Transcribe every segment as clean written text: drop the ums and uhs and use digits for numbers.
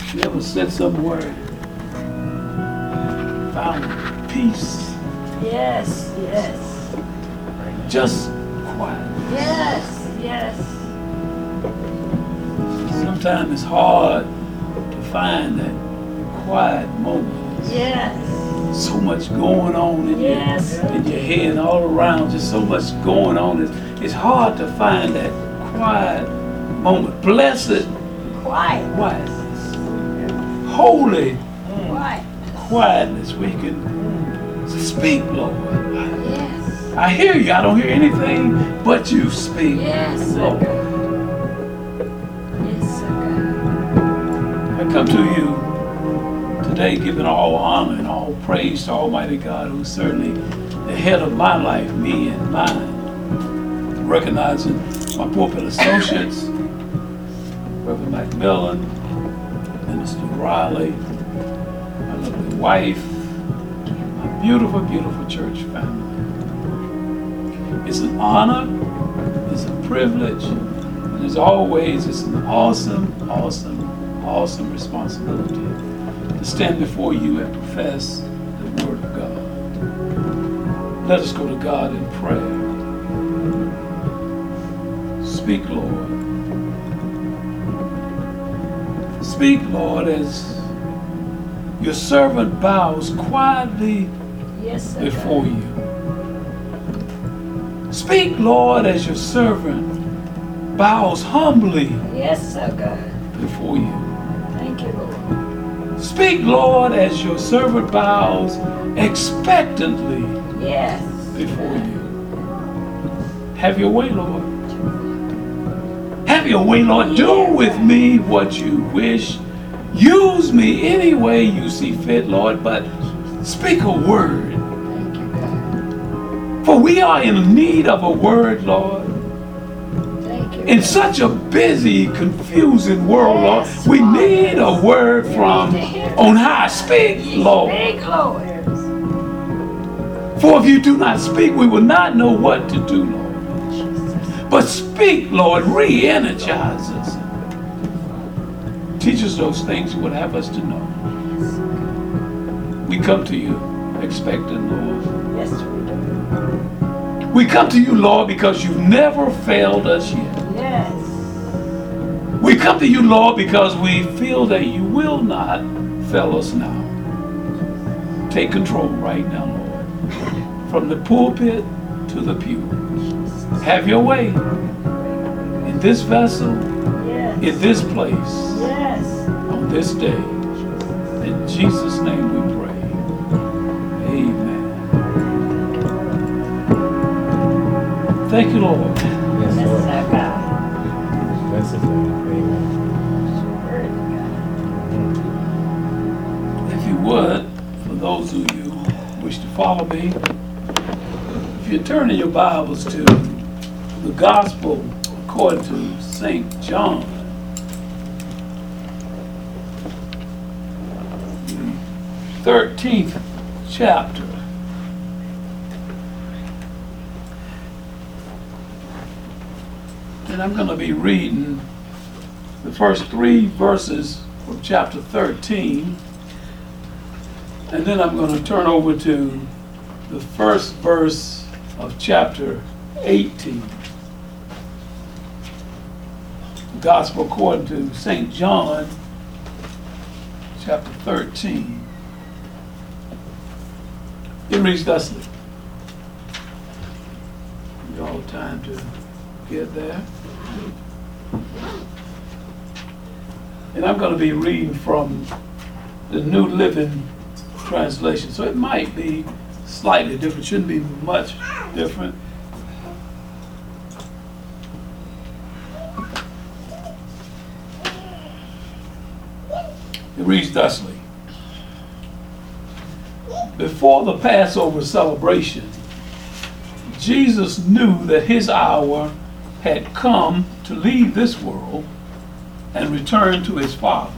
You ever sit somewhere and found peace? Yes, yes. Just quiet. Yes, yes. Sometimes it's hard to find that quiet moment. Yes. So much going on in, Yes. in your head and all around, just so much going on. It's hard to find that quiet moment. Blessed Quiet. quietness. Holy Quiet. quietness. We can speak, Lord. Yes. I hear you. I don't hear anything but you speak, Yes, sir Lord. God. Yes, sir God. I come to you today giving all honor and all praise to Almighty God, who's certainly the head of my life, me and mine. Recognizing my pulpit associates, Reverend Macmillan, Minister Riley, my lovely wife, my beautiful, beautiful church family. It's an honor, it's a privilege, and as always, it's an awesome, awesome, awesome responsibility to stand before you and profess the Word of God. Let us go to God in prayer. Speak, Lord. Speak, Lord, as your servant bows quietly Yes, sir before God. you. Speak, Lord, as your servant bows humbly Yes, sir God. before you. Thank you, Lord. Speak, Lord, as your servant bows expectantly Yes. before you. Have your way, Lord. Have your way, Lord. Do with me what you wish. Use me any way you see fit, Lord, but speak a word. Thank you, God. For we are in need of a word, Lord. Thank you. In God. such a busy, confusing world, Lord, Yes, we Lord. need a word from on high. Speak, Lord. Speak, Lord. For if you do not speak, we will not know what to do, Lord. But speak, Lord, re-energize us. Teach us those things you would have us to know. We come to you expectant, Lord. Yes, we do. We come to you, Lord, because you've never failed us yet. Yes. We come to you, Lord, because we feel that you will not fail us now. Take control right now, Lord. From the pulpit to the pew. Have your way in this vessel, Yes. in this place, Yes. on this day. In Jesus' name we pray. Amen. Thank you, Lord. Yes, Yes, Lord. sir God. Bless his name. Amen. Word of God. If you would, for those of you who wish to follow me, if you turn in your Bibles to the Gospel according to St. John, the 13th chapter. And I'm going to be reading the first 3 verses from chapter 13. And then I'm going to turn over to the first verse of chapter 18. The Gospel according to St. John, chapter 13. It reads thusly. You all have time to get there. And I'm going to be reading from the New Living Translation. So it might be slightly different, shouldn't be much different. It reads thusly. Before the Passover celebration, Jesus knew that his hour had come to leave this world and return to his Father.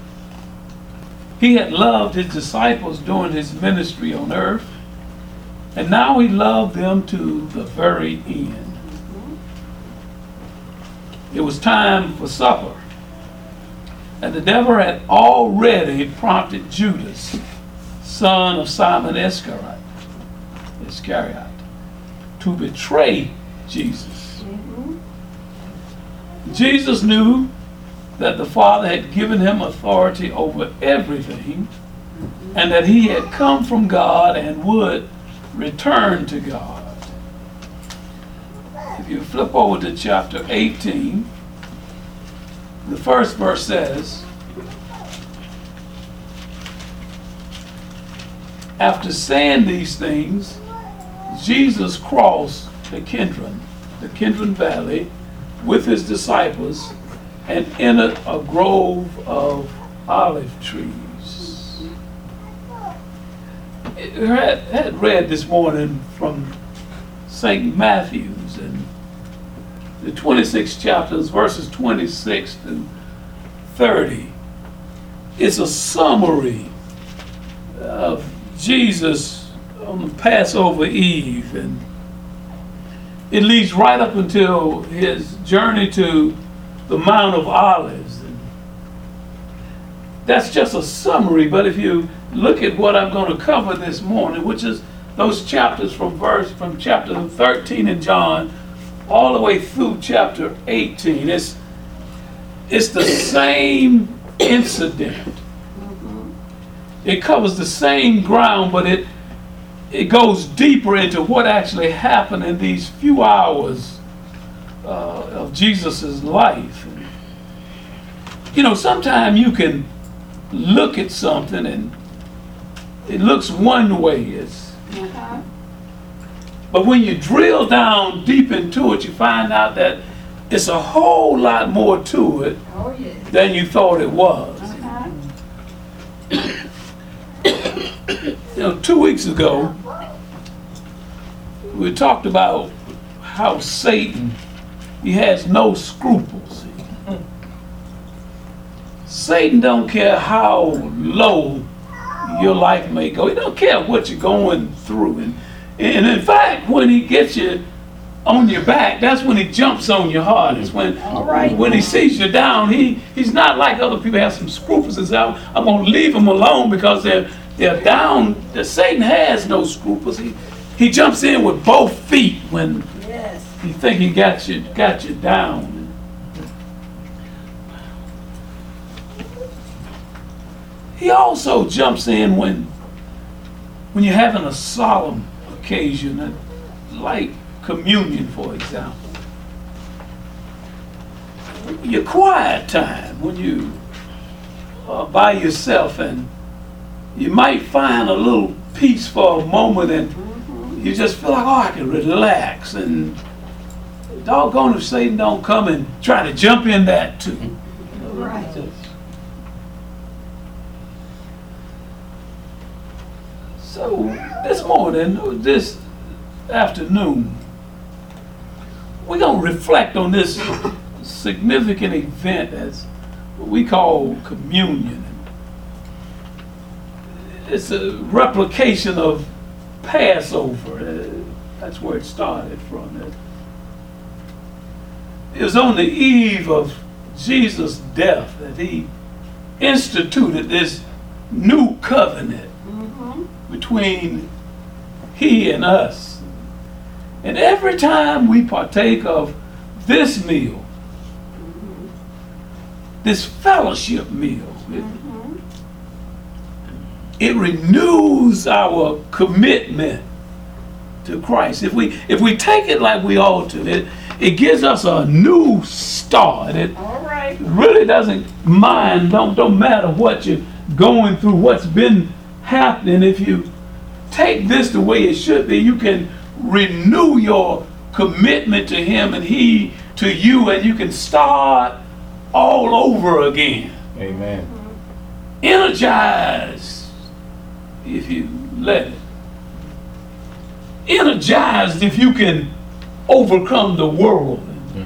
He had loved his disciples during his ministry on earth, and now he loved them to the very end. It was time for supper. And the devil had already prompted Judas, son of Simon Iscariot, to betray Jesus. Jesus knew that the Father had given him authority over everything, and that he had come from God and would return to God. If you flip over to chapter 18, the first verse says, after saying these things, Jesus crossed the Kidron Valley with his disciples and entered a grove of olive trees. I had read this morning from St. Matthew's and the 26th chapters, verses 26 to 30. It's a summary of Jesus on the Passover Eve, and it leads right up until his journey to the Mount of Olives. And that's just a summary, but if you look at what I'm going to cover this morning, which is those chapters from chapter 13 in John all the way through chapter 18, it's the same incident. It covers the same ground, but it goes deeper into what actually happened in these few hours of Jesus' life. You know, sometimes you can look at something and it looks one way. But when you drill down deep into it, you find out that it's a whole lot more to it than you thought it was. You know, 2 weeks ago, we talked about how Satan, he has no scruples. Satan don't care how low your life may go. He don't care what you're going through. And in fact, when he gets you on your back, that's when he jumps on your heart. It's when he sees you down, he's not like other people have some scruples and say, I'm going to leave them alone because they're down. Satan has no scruples. He jumps in with both feet when he think he got you down. He also jumps in when you're having a solemn occasion, like communion, for example. Your quiet time, when you are by yourself and you might find a little peace for a moment and you just feel like, oh, I can relax. And doggone if Satan don't come and try to jump in that too. Right. So this morning, this afternoon, we're going to reflect on this significant event as what we call communion. It's a replication of Passover. That's where it started from. It was on the eve of Jesus' death that he instituted this new covenant between he and us. And every time we partake of this meal, this fellowship meal, it renews our commitment to Christ. If we take it like we ought to, it gives us a new start. It really doesn't mind, don't matter what you're going through, what's been happening. If you take this the way it should be, you can renew your commitment to him and he to you, and you can start all over again. Amen. Energized, if you let it. Energized if you can overcome the world.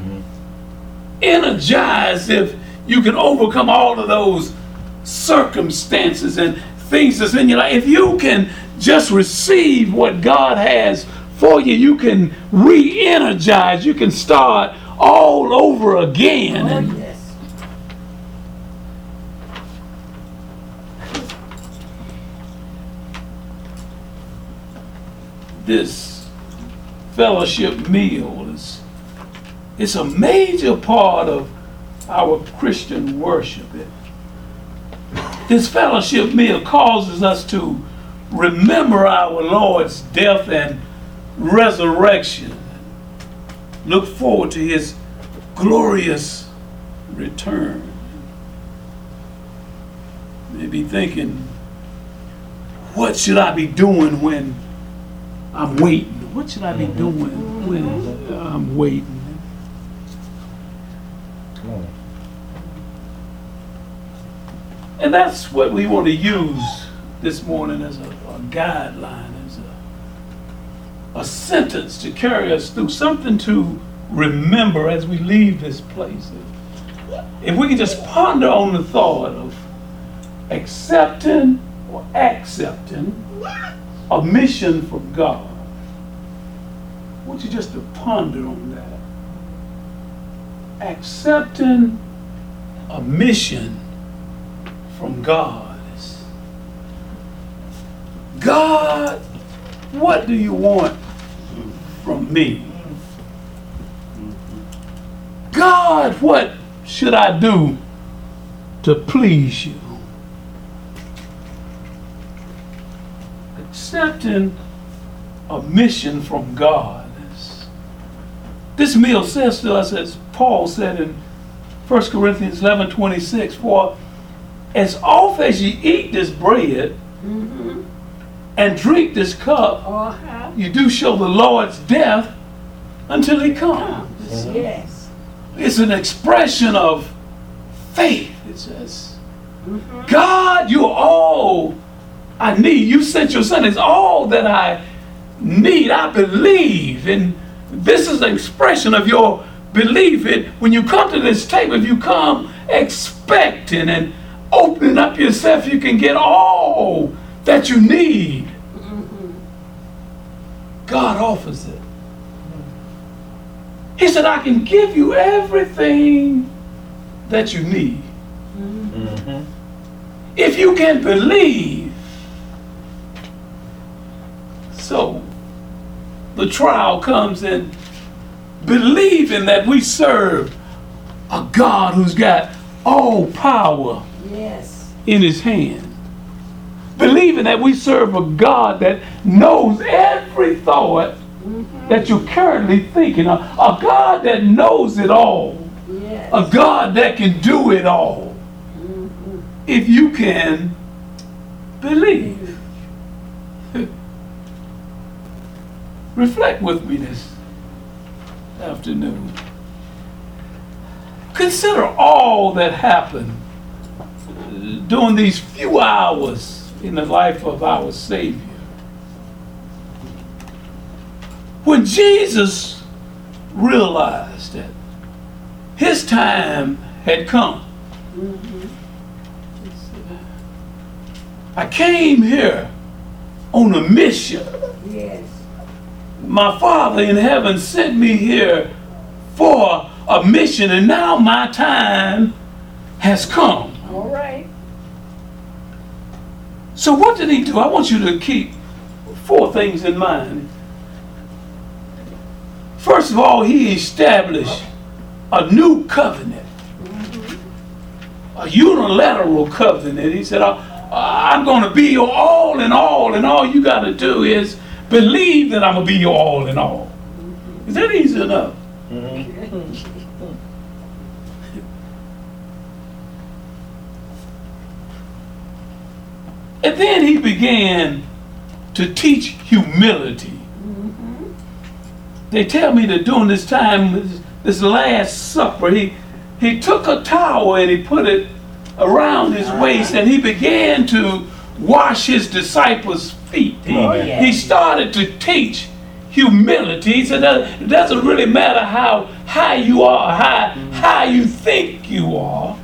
Energized if you can overcome all of those circumstances and things that's in your life. If you can just receive what God has for you, you can re-energize. You can start all over again. this fellowship meal it's a major part of our Christian worship. This fellowship meal causes us to remember our Lord's death and resurrection. Look forward to his glorious return. Maybe thinking, what should I be doing when I'm waiting? What should I be doing when I'm waiting? Come on. And that's what we want to use this morning as a guideline, as a sentence to carry us through, something to remember as we leave this place. If we can just ponder on the thought of accepting a mission from God. I want you just to ponder on that. Accepting a mission from God. God, what do you want from me? God, what should I do to please you? Accepting a mission from God. This meal says to us, as Paul said in 1 Corinthians 11:26, for as often as ye eat this bread and drink this cup, you do show the Lord's death until he comes. Yes. It's an expression of faith. It says, God, you're all I need. You sent your son. It's all that I need. I believe. And this is an expression of your belief. When you come to this table, if you come expecting and opening up yourself, you can get all that you need. God offers it. He said, I can give you everything that you need. If you can believe. So the trial comes in believing that we serve a God who's got all power in his hand. Believing that we serve a God that knows every thought that you're currently thinking of. A God that knows it all. A God that can do it all. If you can believe. Reflect with me this afternoon. Consider all that happened during these few hours in the life of our Savior. When Jesus realized that his time had come, I came here on a mission. My Father in heaven sent me here for a mission, and now my time has come. All right. So what did he do? I want you to keep 4 things in mind. First of all, he established a new covenant. A unilateral covenant. He said, I'm going to be your all in all, and all you got to do is believe that I'm going to be your all in all. Is that easy enough? And then he began to teach humility. They tell me that during this time, this Last Supper, he took a towel and he put it around his waist and he began to wash his disciples' feet. He started to teach humility. He said that it doesn't really matter how high you are, how high you think you are.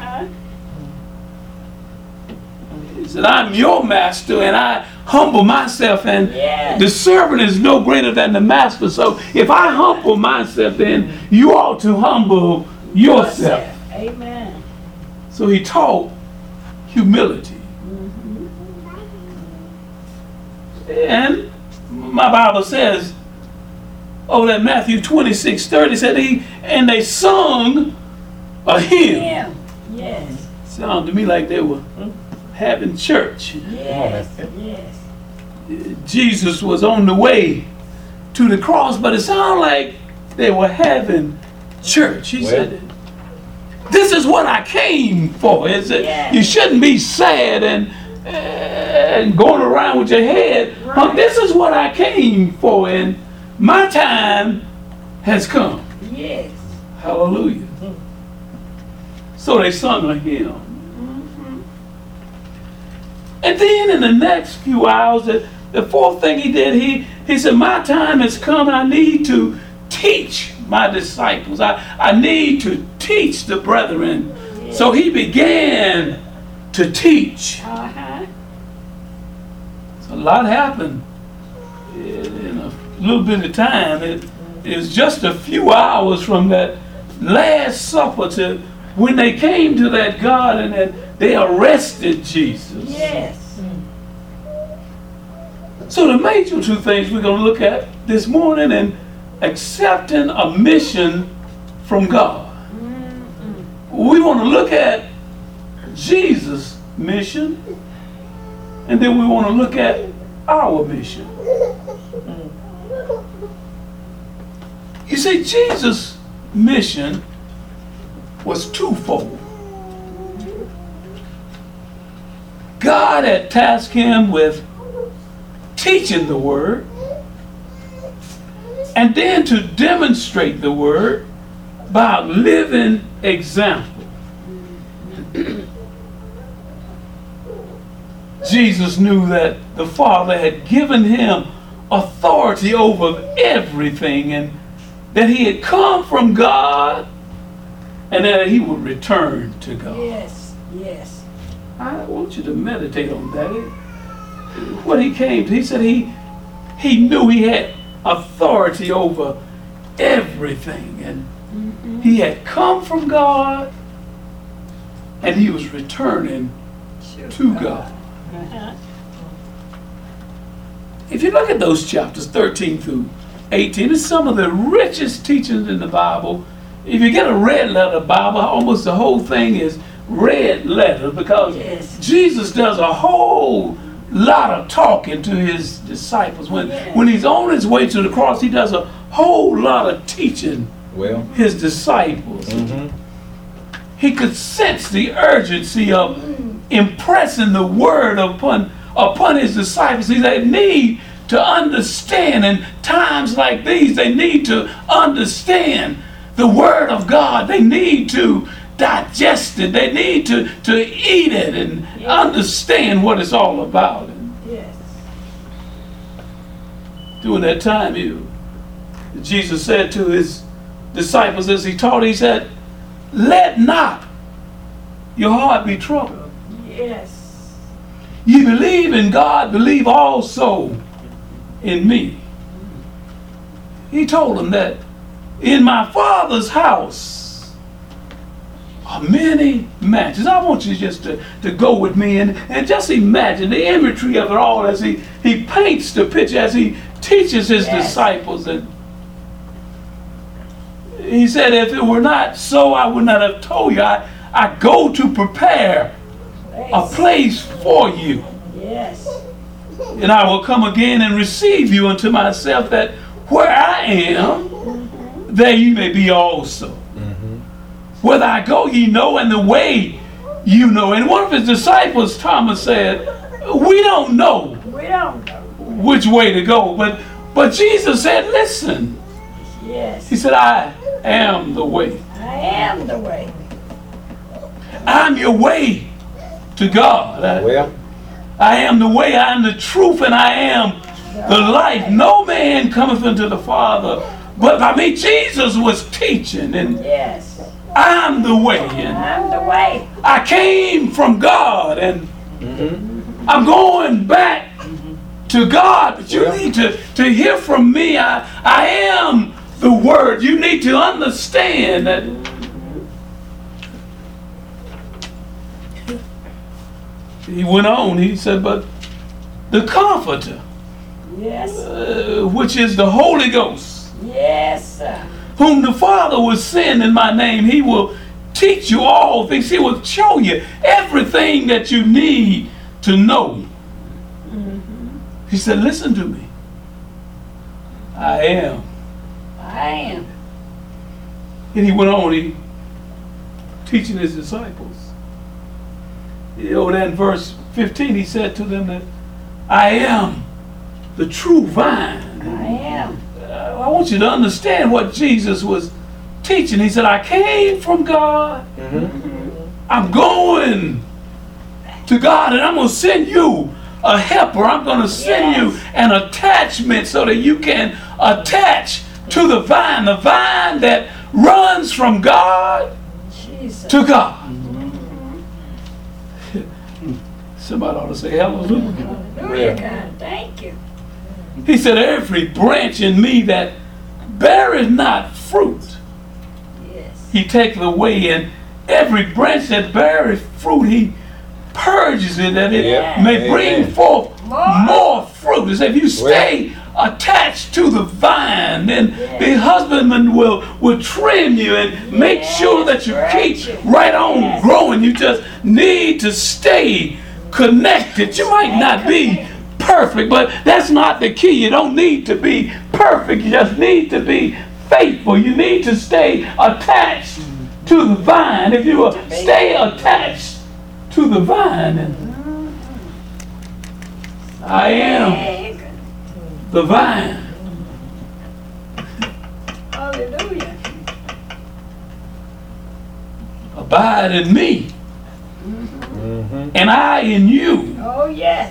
He said, I'm your master and I humble myself, and the servant is no greater than the master. So if I humble myself, then you ought to humble yourself. Amen. So he taught humility. And my Bible says, oh, that Matthew 26:30 said and they sung a hymn. Yeah. Yes. Sounded to me like they were having church. Yes. Yes. Jesus was on the way to the cross, but it sounded like they were having church. He said, this is what I came for. Is it? Yeah. You shouldn't be sad and going around with your head. Right. This is what I came for, and my time has come. Yes. Hallelujah. So they sung a hymn. And then in the next few hours, the fourth thing he did, he said, my time has come and I need to teach my disciples. I need to teach the brethren. Yes. So he began to teach. Uh-huh. So a lot happened in a little bit of time. It was just a few hours from that Last Supper to when they came to that garden and they arrested Jesus. Yes. So the major two things we're going to look at this morning and accepting a mission from God. We want to look at Jesus' mission, and then we want to look at our mission. You see, Jesus' mission was twofold. God had tasked him with teaching the word, and then to demonstrate the word by a living example. Jesus knew that the Father had given him authority over everything, and that he had come from God, and that he would return to God. Yes. Yes. I want you to meditate on that. What he came to, he said he knew he had authority over everything, and he had come from God, and he was returning to God. Uh-huh. If you look at those chapters 13 through 18, it's some of the richest teachings in the Bible. If you get a red letter Bible, almost the whole thing is red letter, because Yes. Jesus does a whole lot of talking to his disciples. When he's on his way to the cross, he does a whole lot of teaching his disciples. He could sense the urgency of impressing the word upon his disciples. They need to understand, in times like these, they need to understand the word of God. They need to digest it. They need to eat it and understand what it's all about. And Yes. during that time, Jesus said to his disciples as he taught, he said, let not your heart be troubled. Yes. You believe in God, believe also in me. He told them that in my Father's house are many mansions. I want you just to go with me and just imagine the imagery of it all as he paints the picture, as he teaches his disciples. And he said, if it were not so, I would not have told you. I go to prepare a place for you. Yes. And I will come again and receive you unto myself, that where I am, there you may be also. Whither I go, ye know, and the way you know. And one of his disciples, Thomas, said, we don't know We don't know. which way to go. But Jesus said, listen. Yes. He said, I am the way. I am the way. I'm your way to God. I am the way, I am the truth, and I am the life. No man cometh unto the Father but by me. Jesus was teaching, and Yes. I'm the way, and I'm the way. I came from God, and I'm going back to God. But you need to hear from me. I am the Word. You need to understand that. He went on, he said, but the Comforter, Yes. which is the Holy Ghost, Yes, sir. whom the Father will send in my name. He will teach you all things. He will show you everything that you need to know. He said, listen to me. I am. I am. And he went on, he teaching his disciples. Over there in verse 15, he said to them that I am the true vine. I am. I want you to understand what Jesus was teaching. He said, I came from God. I'm going to God, and I'm going to send you a helper. I'm going to send you an attachment so that you can attach to the vine that runs from God Jesus. to God. Somebody ought to say hallelujah. Hallelujah, God. Thank you. He said, every branch in me that beareth not fruit, Yes. he taketh away, and every branch that beareth fruit, he purges it, that it Yeah. may bring forth more fruit. He said, if you stay attached to the vine, then the husbandman will trim you and make sure that you keep right on growing. You just need to stay connected. You might not be perfect, but that's not the key. You don't need to be perfect. You just need to be faithful. You need to stay attached to the vine. If you will stay attached to the vine, and I am the vine. Hallelujah. Abide in me, and I in you. Oh, yes.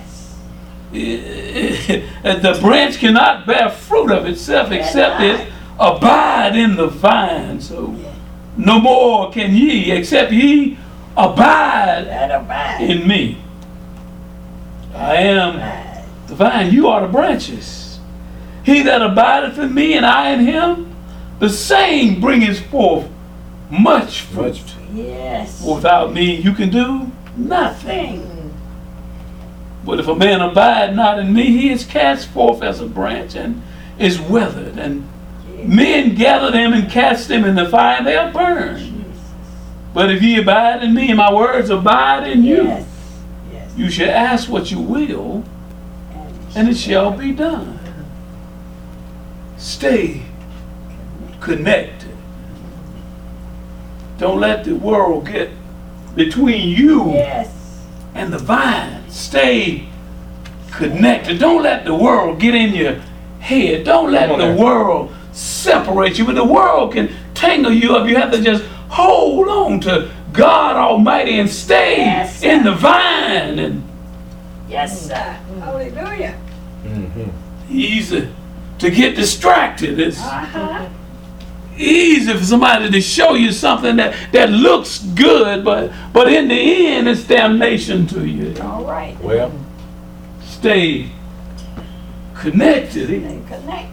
The branch cannot bear fruit of itself except it abide in the vine. So no more can ye except ye abide Let abide. in me. I am the vine, you are the branches. He that abideth in me and I in him, the same bringeth forth much fruit. Yes. Without me you can do nothing. Thing. But if a man abide not in me, he is cast forth as a branch and is withered. And men gather them and cast them in the fire, and they are burned. But if ye abide in me, and my words abide in you, Yes. Yes. you shall ask what you will, and it shall be done. Stay connected. Don't let the world get between you Yes. and the vine. Stay connected. Don't let the world get in your head. Don't let the world separate you. But the world can tangle you up. You have to just hold on to God Almighty and stay in the vine. And Yes, sir. Hallelujah. easy to get distracted. It's Uh-huh. easy for somebody to show you something that looks good, but in the end it's damnation to you. All right. Well, Stay connected. Stay connected.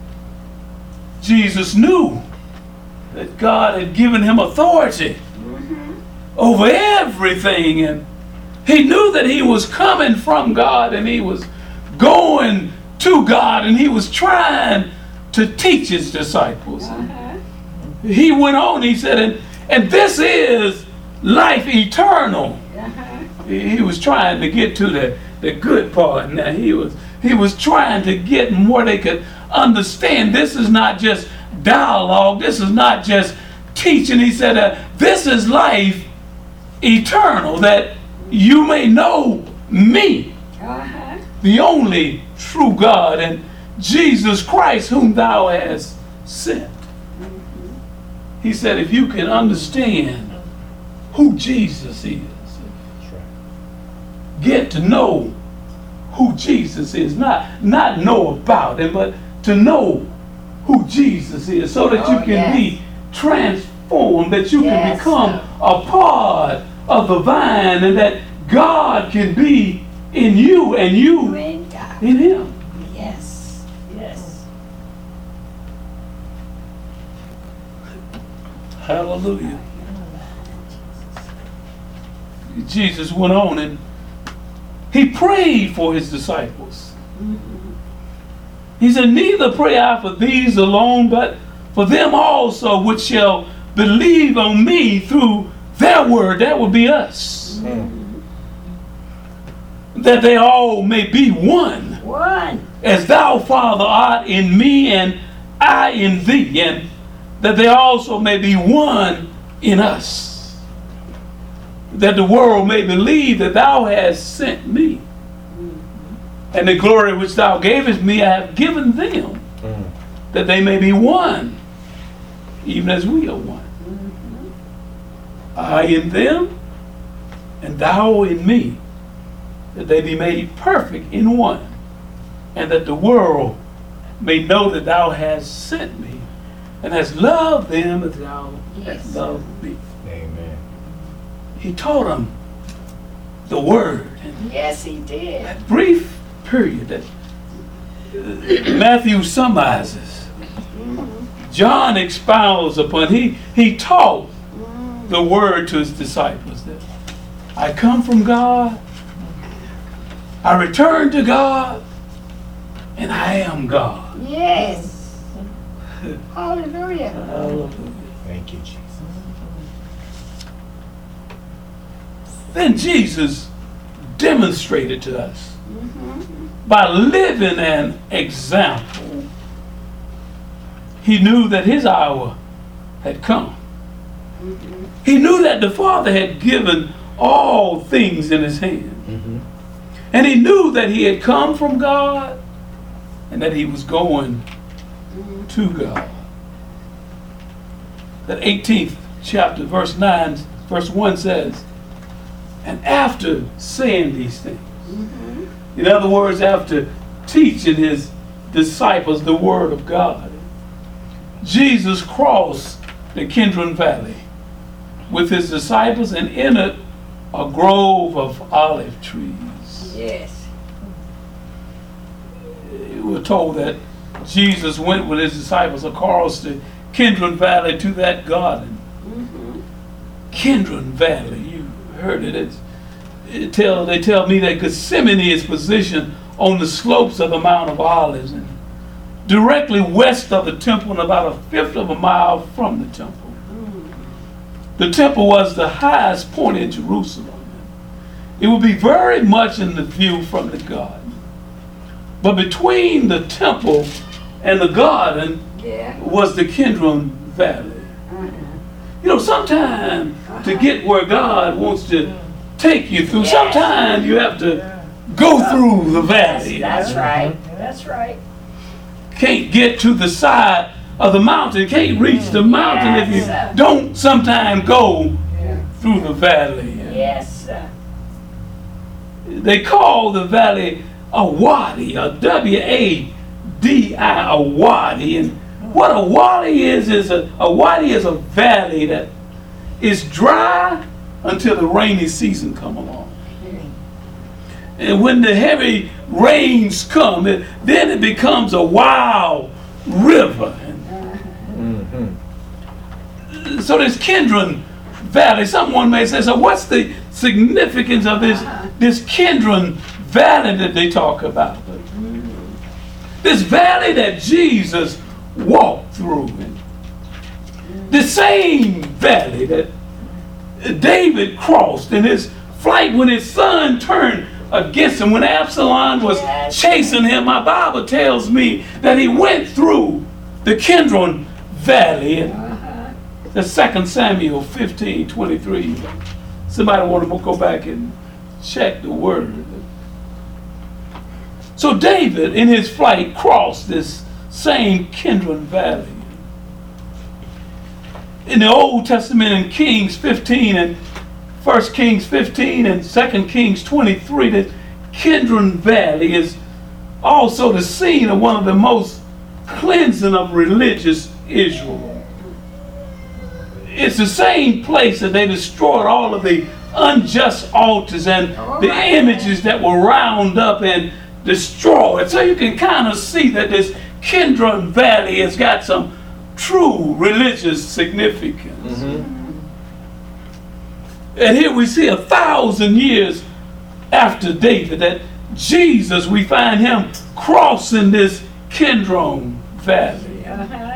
Jesus knew that God had given him authority over everything, and he knew that he was coming from God and he was going to God, and he was trying to teach his disciples. He went on, he said, and this is life eternal. He was trying to get to the good part. Now he was trying to get more they could understand. This is not just dialogue. This is not just teaching. He said, this is life eternal, that you may know me, the only true God, and Jesus Christ whom thou hast sent. He said, if you can understand who Jesus is, get to know who Jesus is, not know about him, but to know who Jesus is, so that you can be transformed, that you can become a part of the vine, and that God can be in you and you in him. Yes. Yes. Hallelujah. Jesus went on and he prayed for his disciples. He said, neither pray I for these alone, but for them also which shall believe on me through their word. That would be us. That they all may be one. One. As thou, Father, art in me and I in thee, and that they also may be one in us. That the world may believe that thou hast sent me. And the glory which thou gavest me I have given them, that they may be one, even as we are one. I in them, and thou in me, that they be made perfect in one, and that the world may know that thou hast sent me, and hast loved them as thou hast loved me. Amen. He taught them the word. And Yes, he did. that brief period that Matthew summarizes, John expounds upon. He taught the word to his disciples that I come from God, I return to God, and I am God. Yes. Hallelujah. Hallelujah. Thank you, Jesus. Then Jesus demonstrated to us by living an example. He knew that his hour had come. He knew that the Father had given all things in his hand. And he knew that he had come from God and that he was going to God. That 18th chapter, verse 9, verse 1 says, and after saying these things, in other words, after teaching his disciples the word of God, Jesus crossed the Kidron Valley with his disciples and entered a grove of olive trees. Yes. We're told that Jesus went with his disciples across the Kidron Valley to that garden. Kidron Valley, you heard it. They tell me that Gethsemane is positioned on the slopes of the Mount of Olives and directly west of the temple and about a fifth of a mile from the temple. The temple was the highest point in Jerusalem. It would be very much in the view from the garden. But between the temple and the garden was the Kidron Valley. You know, sometimes to get where God wants to take you through, sometimes you have to go through the valley. That's right. That's right. Can't get to the side of the mountain, can't reach the mountain if you don't sometimes go through the valley. Yes, sir. They call the valley a wadi, a W-A-D-I, a wadi. And what a wadi is a wadi is a valley that is dry until the rainy season come along. And when the heavy rains come, then it becomes a wild river. So this Kidron Valley, someone may say, so what's the significance of this Kidron Valley that they talk about? This valley that Jesus walked through. The same valley that David crossed in his flight when his son turned against him. When Absalom was chasing him, my Bible tells me that he went through the Kidron Valley. The 2 Samuel 15:23. Somebody want to go back and check the word. So David, in his flight, crossed this same Kidron Valley. In the Old Testament, in Kings 15 and 1 Kings 15 and 2 Kings 23, the Kidron Valley is also the scene of one of the most cleansing of religious Israel. It's the same place that they destroyed all of the unjust altars and the images that were round up and destroyed. So you can kind of see that this Kidron Valley has got some true religious significance. And here we see 1,000 years after David that Jesus, we find him crossing this Kidron Valley. Uh-huh.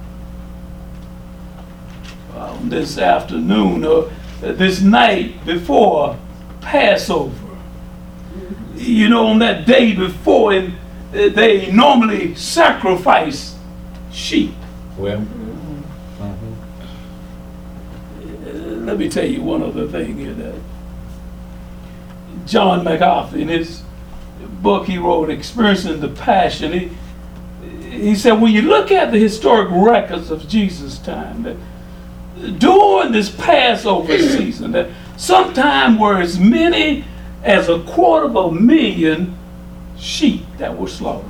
This afternoon or this night before Passover. You know, on that day before, and they normally sacrifice sheep. Well. Let me tell you one other thing here that John MacArthur, in his book he wrote, Experiencing the Passion, he said, when you look at the historic records of Jesus' time, that during this Passover season, that sometime were as many as 250,000 sheep that were slaughtered.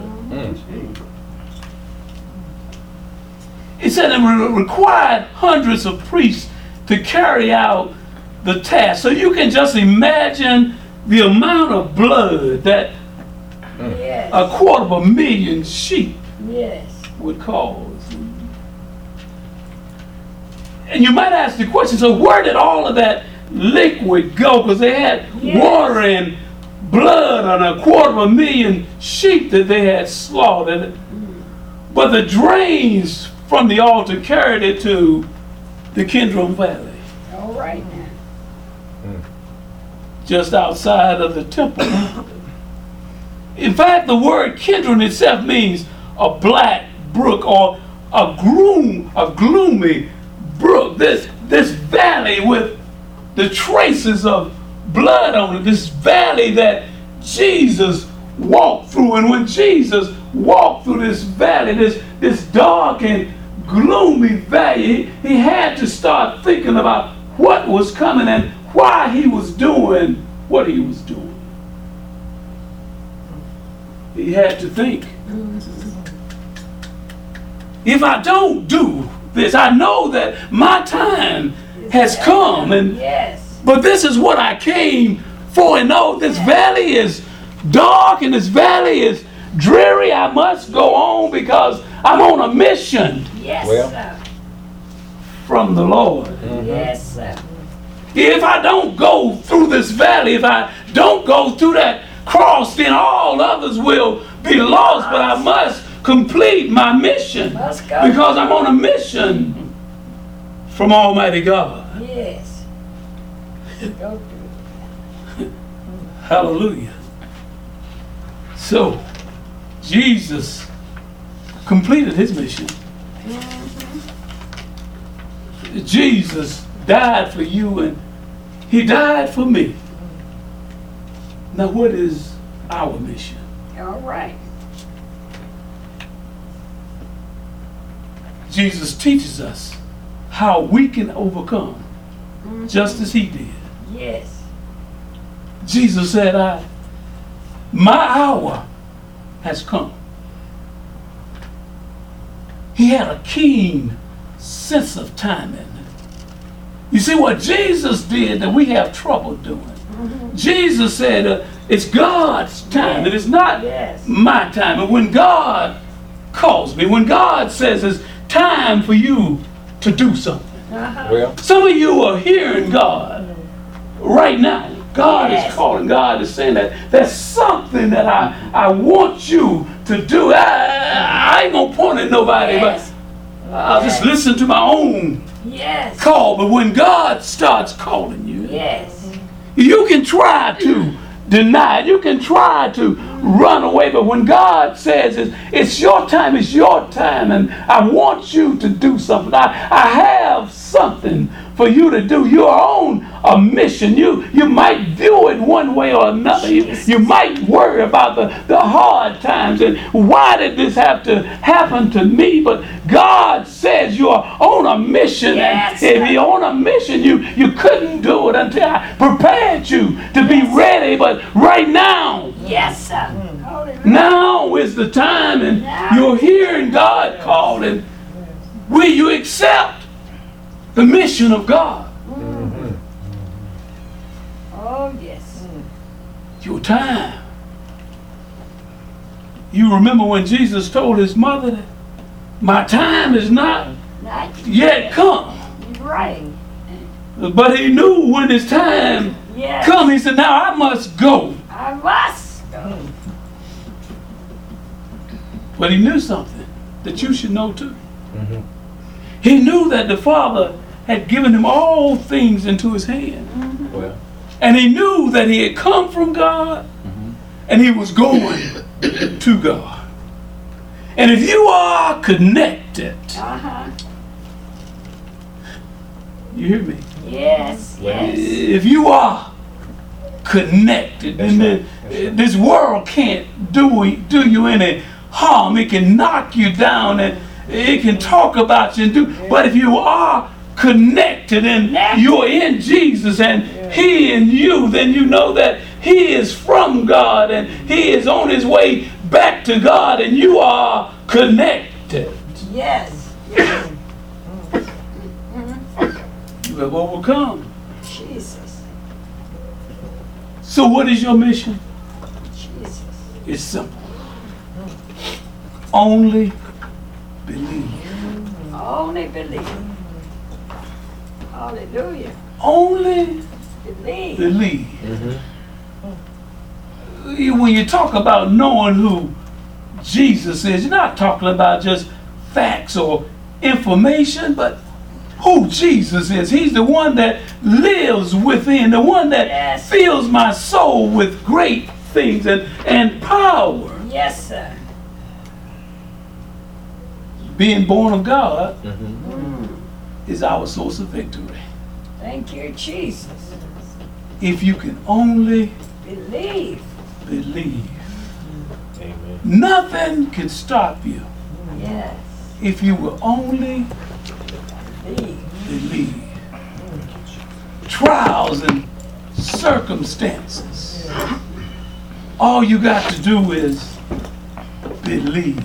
He said it required hundreds of priests to carry out the task. So you can just imagine the amount of blood that Yes. 250,000 sheep Yes. would cause. And you might ask the question, so where did all of that liquid go? Because they had Yes. water and blood on 250,000 sheep that they had slaughtered. But the drains from the altar carried it to the Kidron Valley, All right now. just outside of the temple. In fact, the word Kidron itself means a black brook or a gloomy brook. This valley with the traces of blood on it. This valley that Jesus walked through. And when Jesus walked through this valley, this dark and gloomy valley, he had to start thinking about what was coming and why he was doing what he was doing. He had to think, if I don't do this, I know that my time has come, and Yes. but this is what I came for. And no, this valley is dark and this valley is dreary. I must go on because I'm on a mission Yes, Well. sir. from the Lord. Yes, sir. If I don't go through this valley, if I don't go through that cross, then all others will be lost. But I must complete my mission Must go. because I'm on a mission from Almighty God. Yes. Go through. Hallelujah. So, Jesus completed his mission. Jesus died for you and he died for me. Now, what is our mission? All right. Jesus teaches us how we can overcome just as he did. Yes. Jesus said, my hour has come. He had a keen sense of timing. You see what Jesus did that we have trouble doing. Jesus said, it's God's time. It is not Yes. my time. And when God calls me, when God says it's time for you to do something. Uh-huh. Well. Some of you are hearing God right now. God Yes. is calling. God is saying that there's something that I want you to do. I ain't gonna point at nobody, Yes. but I'll just listen to my own Yes. call. But when God starts calling you, Yes. you can try to deny it. You can try to run away. But when God says it's your time, and I want you to do something. I have something for you to do. You're on a mission. You might view it one way or another. You might worry about the hard times and why did this have to happen to me? But God says you're on a mission. Yes, And if you're on a mission, you couldn't do it until I prepared you to be ready. But right now, Yes, sir. Hallelujah. now is the time, and you're hearing God calling. Will you accept the mission of God? Oh, yes. Your time. You remember when Jesus told his mother that my time is not Not yet come. right. But he knew when his time Yes. come. He said, now I must go. I must go. But he knew something that you should know too. Mm-hmm. He knew that the Father had given him all things into his hand. Well. And he knew that he had come from God and he was going to God. And if you are connected, you hear me? Yes, yes. If you are connected, then this world can't do you any harm. It can knock you down and it can talk about you and do. But if you are connected and you're in Jesus and he in you, then you know that he is from God and he is on his way back to God and you are connected. Yes. Yes. You have overcome. Jesus. So what is your mission? Jesus. It's simple. Only believe. Only believe. Hallelujah. Only Believe. believe. Mm-hmm. When you talk about knowing who Jesus is, you're not talking about just facts or information, but who Jesus is. He's the one that lives within, the one that fills my soul with great things and power. Yes, sir. Being born of God Mm-hmm. is our source of victory. Thank you, Jesus. If you can only Believe. believe. Amen. Nothing can stop you Yes. if you will only Believe. believe. Trials and circumstances, all you got to do is believe.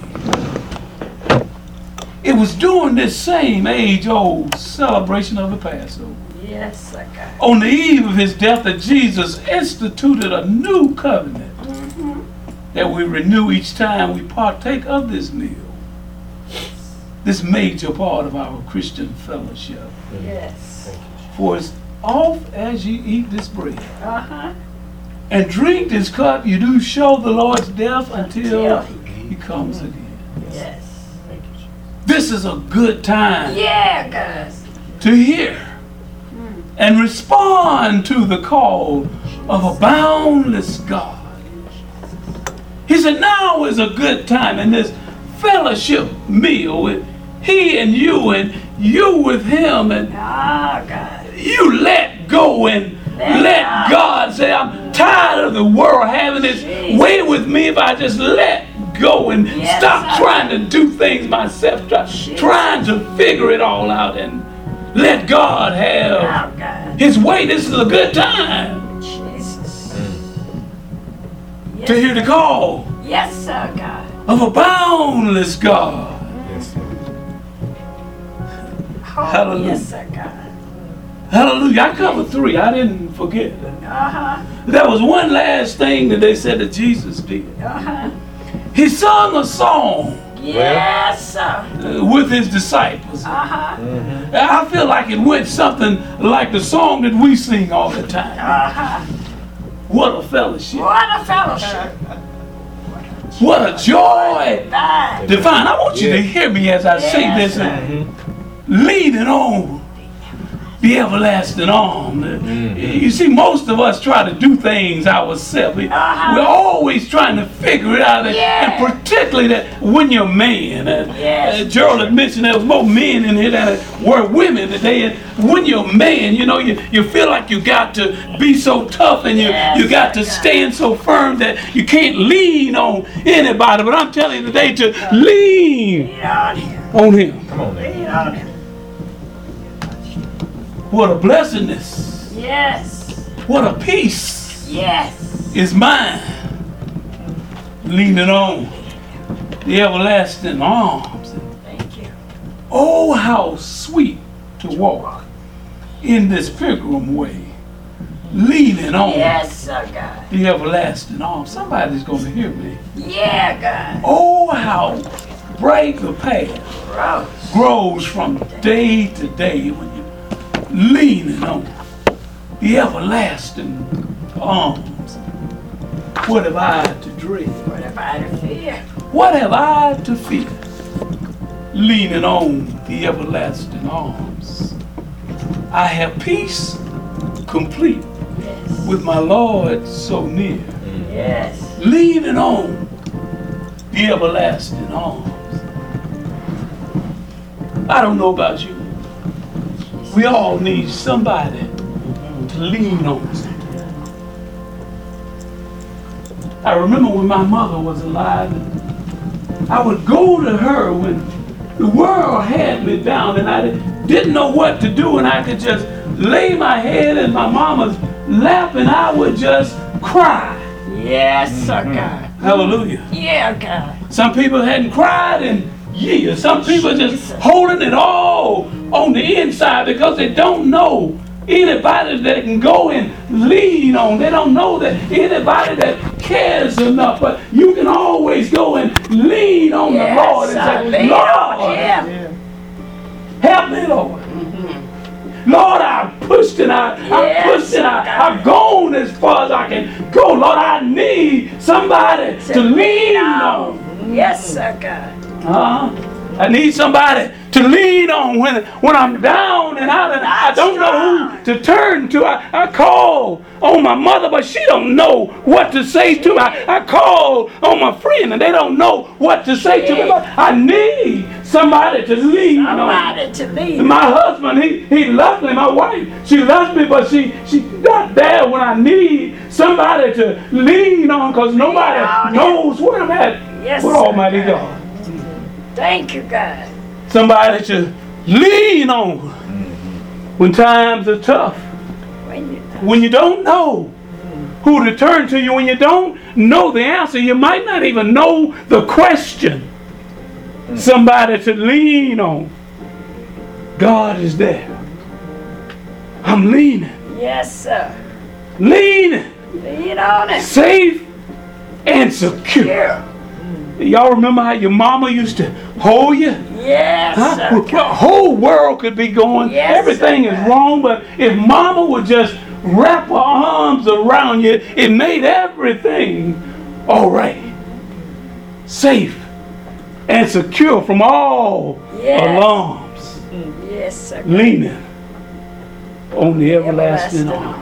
It was during this same age-old celebration of the Passover, Yes, sir, God. on the eve of his death, that Jesus instituted a new covenant that we renew each time we partake of this meal. This major part of our Christian fellowship. Yes. Thank you. For as oft as ye eat this bread Uh-huh. and drink this cup, you do show the Lord's death until Until he comes again. Yes. Thank you, Jesus. This is a good time Yeah, God. to hear and respond to the call of a boundless God. He said, now is a good time in this fellowship meal with he and you with him, and Ah, God. you let go and let God say, I'm tired of the world having its way with me. If I just let go and Yes, stop sir. trying to do things myself, trying to figure it all out and let God have Oh, God. his way. This is a good time Jesus. to hear the call Yes, sir, God. of a boundless God. Yes, Lord. Oh, Hallelujah. yes, sir, God. Hallelujah. I covered 3. I didn't forget. Uh-huh. There was one last thing that they said that Jesus did. Uh-huh. He sung a song Yes, sir. with his disciples. Uh-huh. Mm-hmm. I feel like it went something like the song that we sing all the time. Uh-huh. What a fellowship. What a fellowship. What a joy That. divine. I want you to Yeah. hear me as I say Yes, this, sir. and leaning on the everlasting arm. You see, most of us try to do things ourselves. We're always trying to figure it out, and particularly that when you're a man. Yes. Gerald had mentioned there was more men in here than there were women today. And when you're a man, you know, you feel like you got to be so tough, and you got to stand so firm that you can't lean on anybody. But I'm telling you today to lean Lean on him. on him. Come on now. Lean on him. What a blessedness. Yes. What a peace Yes. is mine. Leaning on the everlasting arms. Thank you. Oh, how sweet to walk in this pilgrim way. Leaning on Yes, sir, God. the everlasting arms. Somebody's going to hear me. Yeah, God. Oh, how bright the path Gross. grows from day to day when you're leaning on the everlasting arms. What have I to dread? What if I had a fear? What have I to fear? Leaning on the everlasting arms. I have peace complete Yes. with my Lord so near. Yes. Leaning on the everlasting arms. I don't know about you. We all need somebody to lean on. I remember when my mother was alive, I would go to her when the world had me down and I didn't know what to do, and I could just lay my head in my mama's lap and I would just cry. Yes, sir, God. Hallelujah. Yeah, God. Some people hadn't cried in years. Some people just Jesus. holding it all on the inside because they don't know anybody that can go and lean on. They don't know that anybody that cares enough. But you can always go and lean on the Lord and say, lean on Lord, Him. help me, Lord. Lord, I've pushed and I've pushed and I've gone as far as I can go. Lord, I need somebody to lean on. Yes, sir, God. I need somebody to lean on when I'm down and out and I don't know who to turn to. I call on my mother, but she don't know what to say to me. I call on my friend and they don't know what to say to me. But I need somebody to lean on. Somebody to lean. My husband, he loves me. My wife, she loves me, but she's not there when I need somebody to lean on because nobody knows where I'm at. Yes, with sir, Almighty God. God. Thank you, God. Somebody to lean on when times are tough. When you don't know who to turn to, when you don't know the answer, you might not even know the question. Somebody to lean on. God is there. I'm leaning. Yes, sir. Leaning. Lean on it. Safe and secure. Here. Y'all remember how your mama used to hold you? Yes, sir. The whole world could be going. Yes, everything sir. is wrong, but if mama would just wrap her arms around you, it made everything all right. Safe and secure from all alarms. Yes, sir. Leaning on the everlasting arms.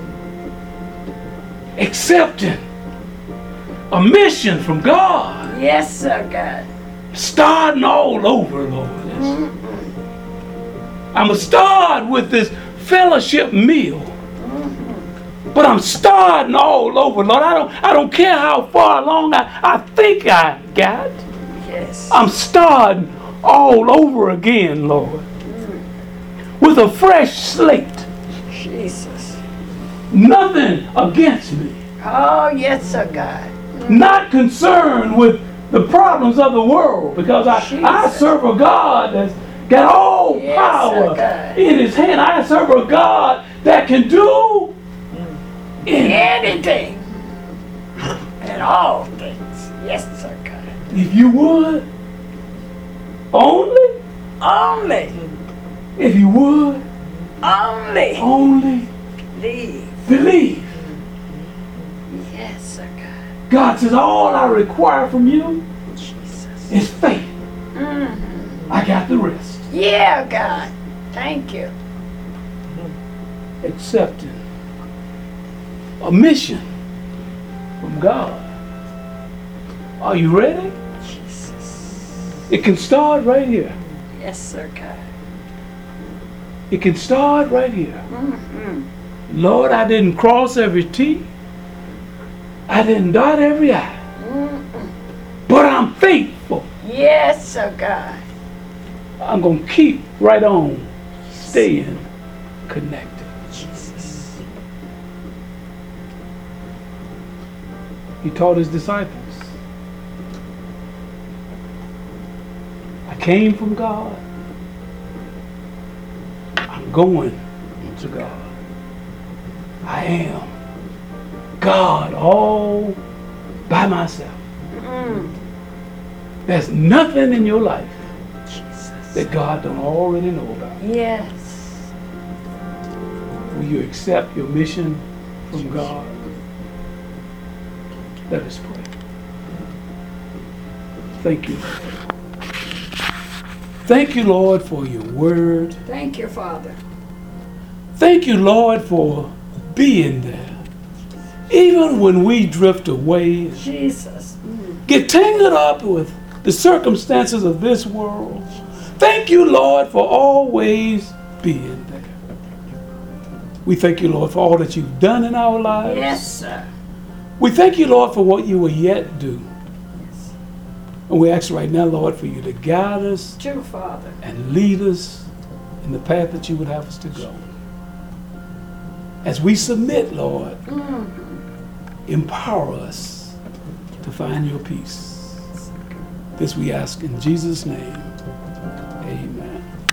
Accepting a mission from God. Yes, sir, God. Starting all over, Lord. I'm going to start with this fellowship meal. But I'm starting all over, Lord. I don't care how far along I think I got. Yes. I'm starting all over again, Lord. With a fresh slate. Jesus. Nothing against me. Oh, yes, sir, God. Not concerned with the problems of the world, because I serve a God that's got all power in His hand. I serve a God that can do anything and all things. Yes, sir, God. If you would, only if you would, only believe. Yes, sir, God. God says, all I require from you is faith. I got the rest. Yeah, God. Thank you. Accepting a mission from God. Are you ready? Jesus. It can start right here. Yes, sir, God. It can start right here. Lord, I didn't cross every T. I didn't dot every I. But I'm faithful. Yes, sir, God. I'm going to keep right on staying connected. Jesus. He taught His disciples. I came from God. I'm going to God. I am God all by myself. There's nothing in your life that God don't already know about. Yes. Will you accept your mission from God? Let us pray. Thank you. Thank you, Lord, for your word. Thank you, Father. Thank you, Lord, for being there. Even when we drift away, Jesus. get tangled up with the circumstances of this world. Thank you, Lord, for always being there. We thank you, Lord, for all that you've done in our lives. Yes, sir. We thank you, Lord, for what you will yet do. And we ask right now, Lord, for you to guide us True, Father. and lead us in the path that you would have us to go. As we submit, Lord, empower us to find your peace. This we ask in Jesus' name. Amen.